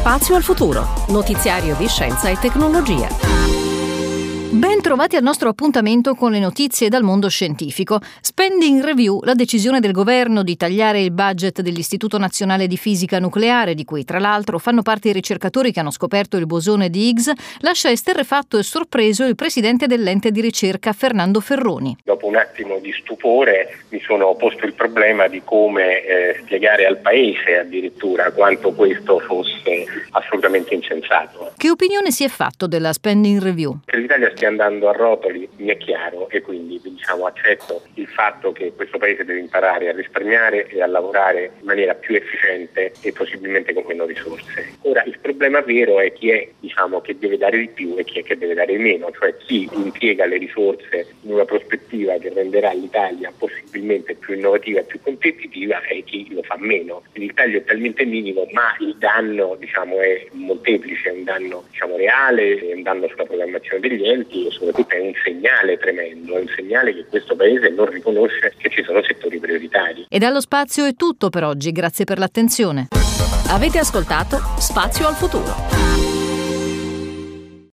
Spazio al futuro, notiziario di scienza e tecnologia. Ben trovati al nostro appuntamento con le notizie dal mondo scientifico. Spending Review, la decisione del governo di tagliare il budget dell'Istituto Nazionale di Fisica Nucleare, di cui tra l'altro fanno parte i ricercatori che hanno scoperto il bosone di Higgs, lascia esterrefatto e sorpreso il presidente dell'ente di ricerca Fernando Ferroni. Dopo un attimo di stupore mi sono posto il problema di come spiegare al Paese addirittura quanto questo fosse assolutamente insensato. Che opinione si è fatto della Spending Review? Che l'Italia stia andando a rotoli mi è chiaro e quindi accetto il fatto che questo Paese deve imparare a risparmiare e a lavorare in maniera più efficiente e possibilmente con meno risorse. Ora il problema vero è chi è che deve dare di più e chi è che deve dare di meno, cioè chi impiega le risorse in una prospettiva che renderà l'Italia possibilmente più innovativa e più competitiva e chi lo fa meno. Quindi il taglio è talmente minimo, ma il danno è molteplice, è un danno reale, è un danno sulla programmazione degli enti e soprattutto è un segnale tremendo, è un segnale che questo Paese non riconosce che ci sono settori prioritari. E dallo spazio è tutto per oggi, grazie per l'attenzione. Avete ascoltato Spazio al futuro.